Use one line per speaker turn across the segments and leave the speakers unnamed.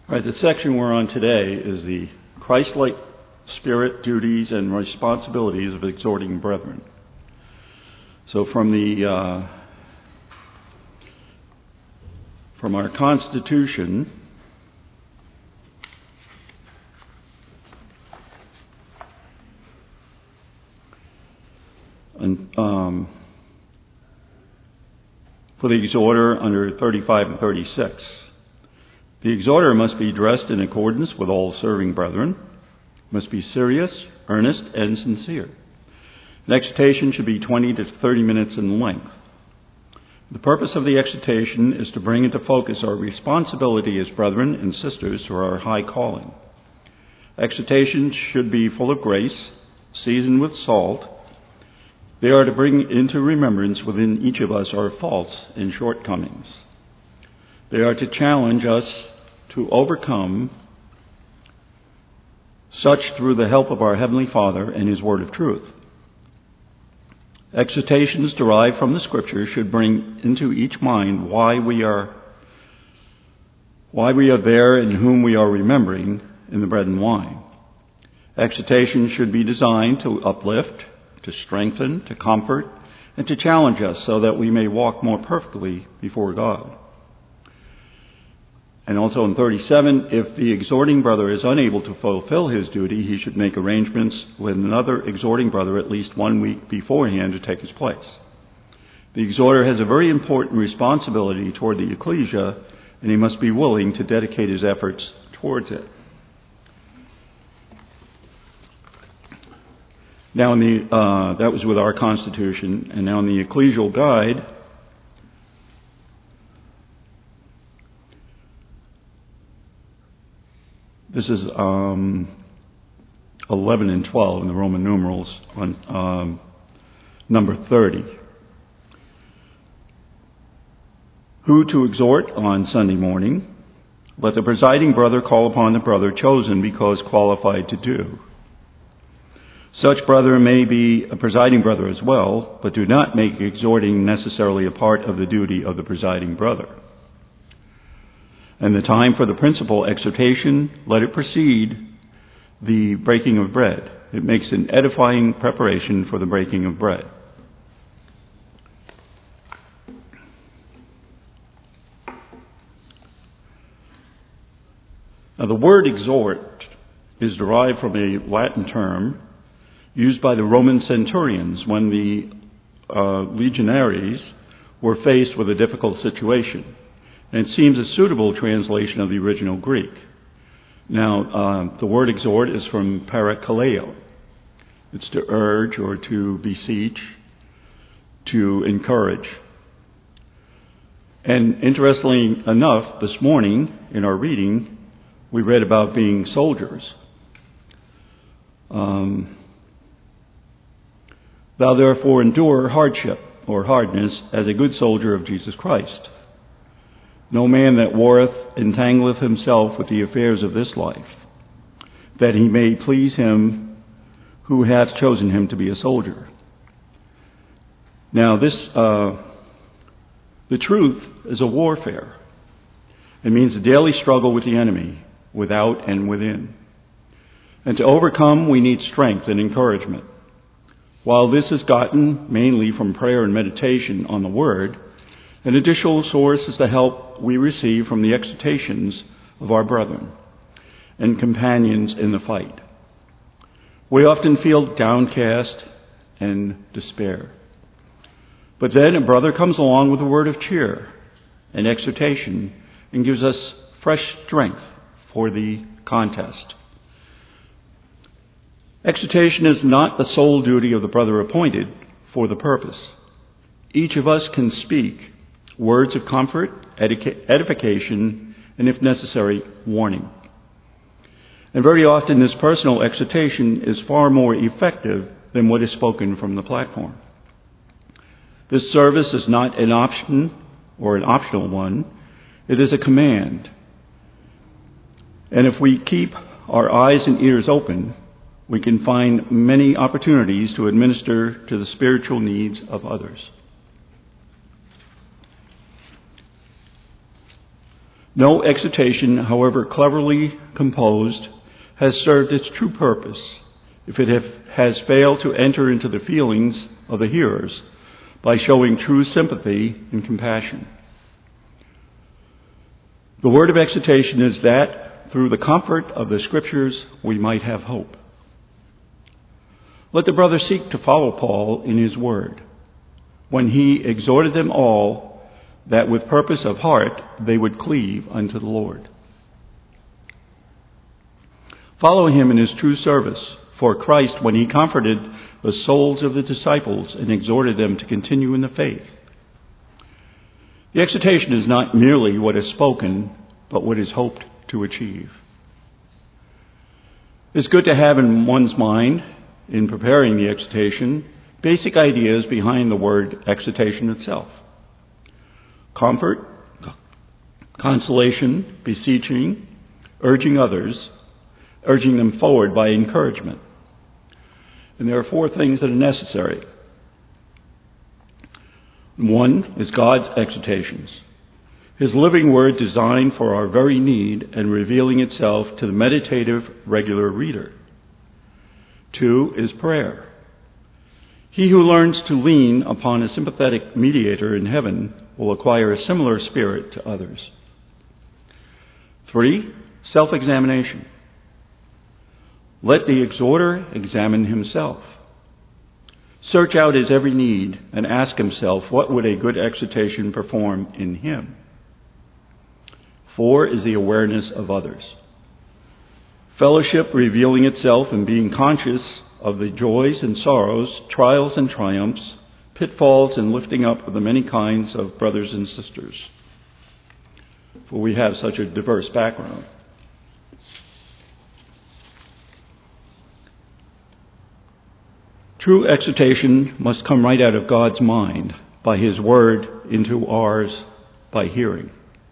All right, the section we're on today is the Christ-like spirit, duties, and responsibilities of exhorting brethren. So from our Constitution, and for the exhorter under 35 and 36. The exhorter must be dressed in accordance with all serving brethren, must be serious, earnest, and sincere. An exhortation should be 20 to 30 minutes in length. The purpose of the exhortation is to bring into focus our responsibility as brethren and sisters to our high calling. Exhortations should be full of grace, seasoned with salt. They are to bring into remembrance within each of us our faults and shortcomings. They are to challenge us to overcome such through the help of our Heavenly Father and His Word of truth. Exhortations derived from the Scripture should bring into each mind why we are there and whom we are remembering in the bread and wine. Exhortations should be designed to uplift, to strengthen, to comfort, and to challenge us so that we may walk more perfectly before God. And also in 37, if the exhorting brother is unable to fulfill his duty, he should make arrangements with another exhorting brother at least 1 week beforehand to take his place. The exhorter has a very important responsibility toward the ecclesia, and he must be willing to dedicate his efforts towards it. Now, that was with our Constitution, and now in the Ecclesial Guide, this is 11 and 12 in the Roman numerals on number 30. Who to exhort on Sunday morning? Let the presiding brother call upon the brother chosen because qualified to do. Such brother may be a presiding brother as well, but do not make exhorting necessarily a part of the duty of the presiding brother. And the time for the principal exhortation, let it precede the breaking of bread. It makes an edifying preparation for the breaking of bread. Now, the word exhort is derived from a Latin term used by the Roman centurions when the legionaries were faced with a difficult situation. And it seems a suitable translation of the original Greek. Now, the word exhort is from parakaleo. It's to urge or to beseech, to encourage. And interestingly enough, this morning in our reading, we read about being soldiers. Thou therefore endure hardship or hardness as a good soldier of Jesus Christ. No man that warreth entangleth himself with the affairs of this life, that he may please him who hath chosen him to be a soldier. Now the truth is a warfare. It means a daily struggle with the enemy, without and within. And to overcome, we need strength and encouragement. While this is gotten mainly from prayer and meditation on the Word, an additional source is the help we receive from the exhortations of our brethren and companions in the fight. We often feel downcast and despair. But then a brother comes along with a word of cheer and exhortation and gives us fresh strength for the contest. Exhortation is not the sole duty of the brother appointed for the purpose. Each of us can speak words of comfort, edification, and if necessary, warning. And very often this personal exhortation is far more effective than what is spoken from the platform. This service is not an option or an optional one. It is a command. And if we keep our eyes and ears open, we can find many opportunities to administer to the spiritual needs of others. No exhortation, however cleverly composed, has served its true purpose if it has failed to enter into the feelings of the hearers by showing true sympathy and compassion. The word of exhortation is that through the comfort of the Scriptures we might have hope. Let the brother seek to follow Paul in his word, when he exhorted them all that with purpose of heart they would cleave unto the Lord. Follow him in his true service for Christ when he comforted the souls of the disciples and exhorted them to continue in the faith. The exhortation is not merely what is spoken, but what is hoped to achieve. It's good to have in one's mind, in preparing the exhortation, basic ideas behind the word exhortation itself. Comfort, consolation, beseeching, urging others, urging them forward by encouragement. And there are 4 things that are necessary. 1 is God's exhortations, His living word designed for our very need and revealing itself to the meditative, regular reader. 2 is prayer. He who learns to lean upon a sympathetic mediator in heaven will acquire a similar spirit to others. 3, self-examination. Let the exhorter examine himself. Search out his every need and ask himself, what would a good exhortation perform in him? 4 is the awareness of others. Fellowship revealing itself in being conscious of the joys and sorrows, trials and triumphs, pitfalls and lifting up of the many kinds of brothers and sisters. For we have such a diverse background. True exhortation must come right out of God's mind, by His word into ours by hearing.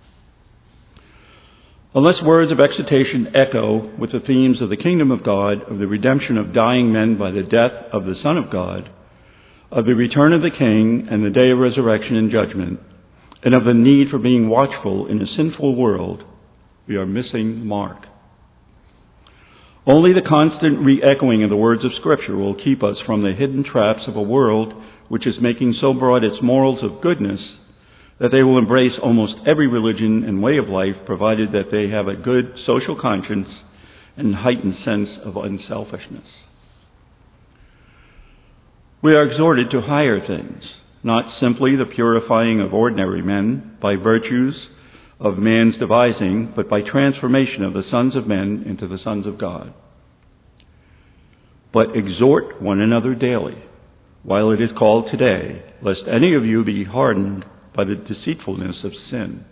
Unless words of exhortation echo with the themes of the kingdom of God, of the redemption of dying men by the death of the Son of God, of the return of the King and the day of resurrection and judgment, and of the need for being watchful in a sinful world, we are missing the mark. Only the constant re-echoing of the words of Scripture will keep us from the hidden traps of a world which is making so broad its morals of goodness that they will embrace almost every religion and way of life, provided that they have a good social conscience and heightened sense of unselfishness. We are exhorted to higher things, not simply the purifying of ordinary men by virtues of man's devising, but by transformation of the sons of men into the sons of God. But exhort one another daily, while it is called today, lest any of you be hardened by the deceitfulness of sin.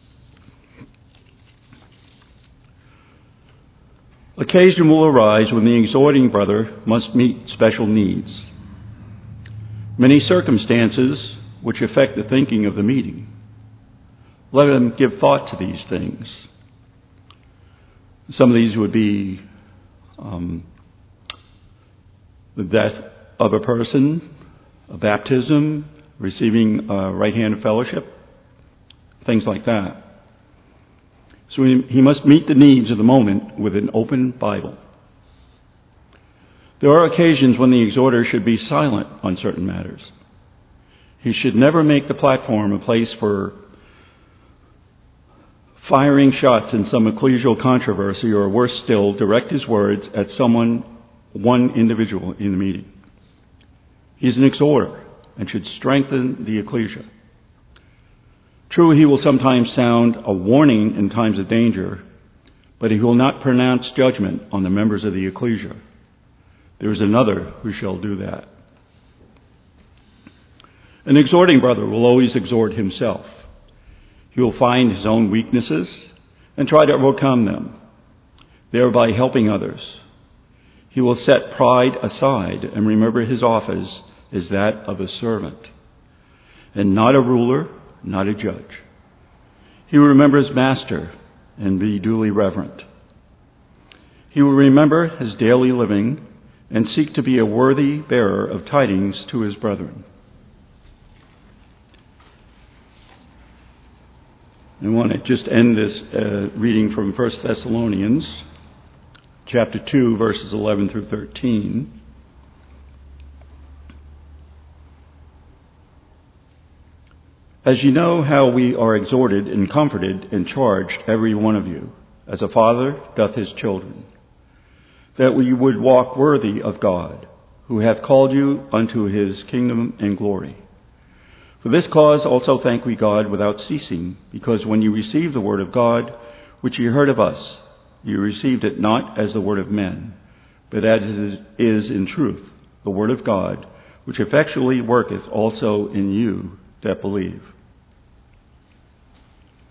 Occasion will arise when the exhorting brother must meet special needs. Many circumstances which affect the thinking of the meeting. Let them give thought to these things. Some of these would be the death of a person, a baptism, receiving a right hand of fellowship, things like that. So he must meet the needs of the moment with an open Bible. There are occasions when the exhorter should be silent on certain matters. He should never make the platform a place for firing shots in some ecclesial controversy, or worse still, direct his words at one individual in the meeting. He's an exhorter and should strengthen the ecclesia. True, he will sometimes sound a warning in times of danger, but he will not pronounce judgment on the members of the ecclesia. There is another who shall do that. An exhorting brother will always exhort himself. He will find his own weaknesses and try to overcome them, thereby helping others. He will set pride aside and remember his office is that of a servant, and not a ruler, not a judge. He will remember his master and be duly reverent. He will remember his daily living and seek to be a worthy bearer of tidings to his brethren. I want to just end this reading from 1 Thessalonians chapter 2, verses 11 through 13. As you know how we are exhorted and comforted and charged, every one of you, as a father doth his children, that we would walk worthy of God, who hath called you unto his kingdom and glory. For this cause also thank we God without ceasing, because when you received the word of God, which you heard of us, you received it not as the word of men, but as it is in truth the word of God, which effectually worketh also in you that believe.